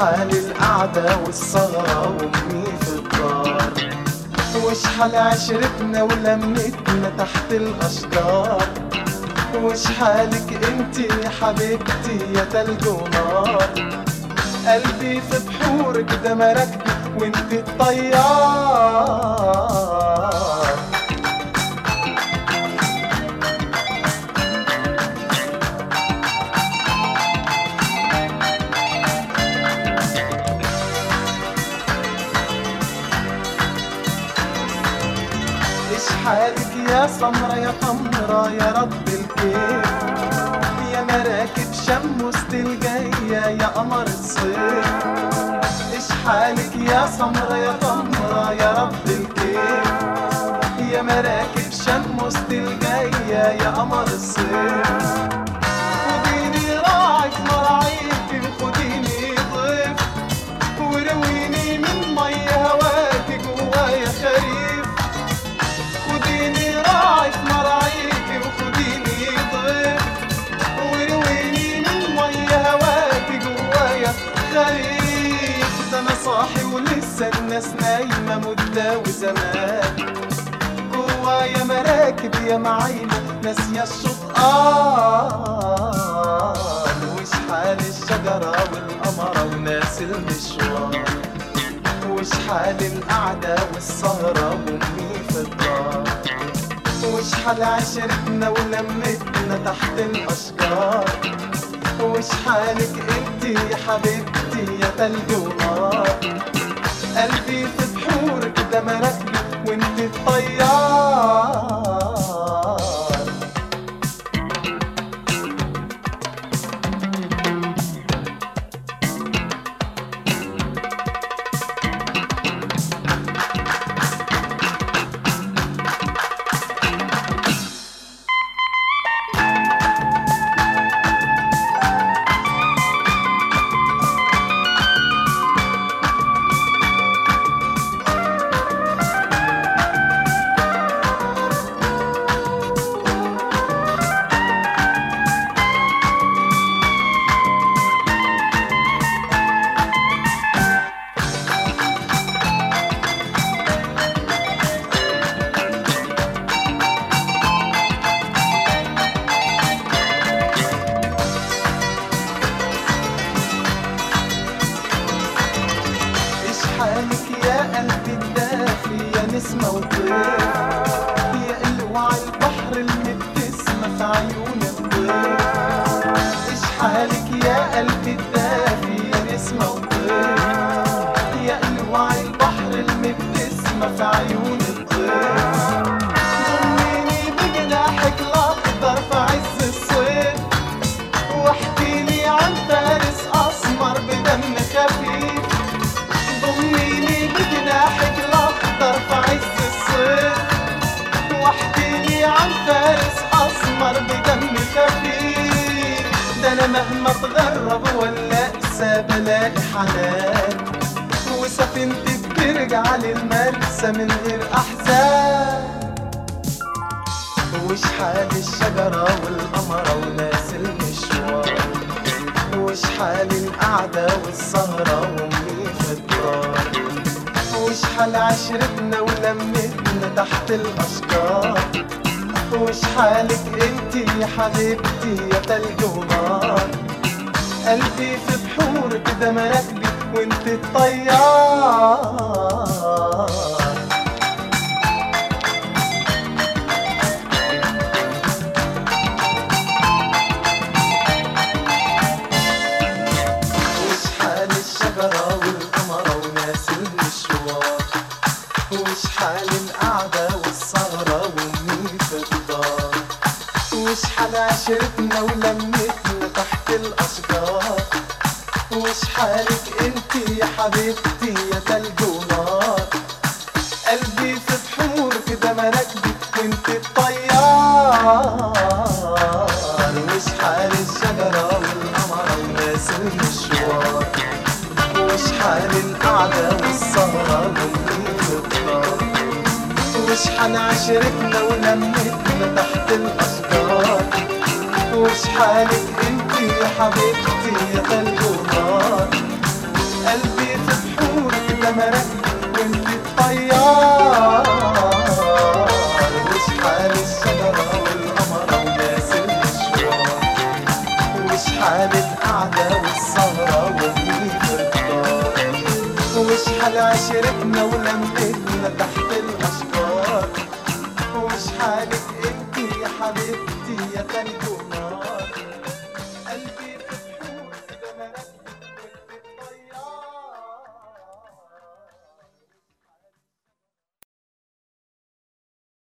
حال القعدة والسهرة وامي في الدار، وش حال عشرتنا ولمتنا تحت الاشجار، وش حالك انتي يا حبيبتي يا تلج ونار، قلبي في بحورك ده مراكبي وانتي الطيار. ايش حالك يا سمرة يا طمرة يا رب الكيف، يا مراكب شم وسط الجاية يا قمر الصيف. ايش حالك يا سمرة يا طمرة يا رب الكيف، يا مراكب شم وسط الجاية يا قمر الصيف. خديني راعك مراعيكي وخديني ضيف، ورويني من مي هواكي جوايا خريف. خديني راعك مراعيكي وخديني ضيف، ورويني من مي هواكي جوايا خريف. ده انا صاحي ولسه الناس نايمة مدة وزمان، جوايا مراكب يا معاينة ناسية الشطآن. وش حال الشجرة والقمرة وناس المشوار، وش حال القعدة والسهرة وامي في الدار، وش حال عشرتنا ولمتنا تحت الاشجار، وش حالك انتي يا حبيبتي يا تلج ونار، قلبي في بحورك ده مراكبي وانتي الطيار. حالك يا قلبي الدافي يا نسمة وطير، يا قلوع البحر المبتسمة في عيون الطير. ايش حالك يا قلبي الدافي يا نسمة وطير، يا قلوع البحر المبتسمة في عيون الطير. ضميني بجناحك الاخضر في عز الصيف، واحكيلي عن فارس اسمر بدم خفيف. ضميني بجناحك الاخضر في عز الصيف، واحكيلي عن فارس اسمر بدم خفيف. ده انا مهما اتغرب ولا انسى بلاقي حنان، وسفينتي بترجع للمرسى من غير احزان. وش حال الشجرة والقمرة وناس المشوار، وش حال القعدة والسهرة وامي في الدار، وش حال عشرتنا ولمتنا تحت الاشجار، وش حالك انتي يا حبيبتي يا تلج ونار، قلبي في بحورك ده مراكبي وانتي الطيار. وش حال القعدة والسهرة وامي في الدار، وش حال عشرتنا ولمتنا تحت الاشجار، وش حالك انتي يا حبيبتي يا تلج ونار، قلبي في بحورك ده مراكبي وانتي الطيار. وش حال الشجرة والقمرة وناس المشوار، وش حال القعدة والسهرة وامي في الدار، وش حال عشرتنا ولمتنا تحت الاشجار، وش حالك انتي يا حبيبتي يا تلج ونار، القمر وانت الطيار. وش حال الشجرة والقمرة وناس المشوار، وش حال القعدة والسهرة ومين الدار، وش حال عشرتنا ولمتنا تحت الأشجار، وش حالك انتي يا حبيبتي يا خالتي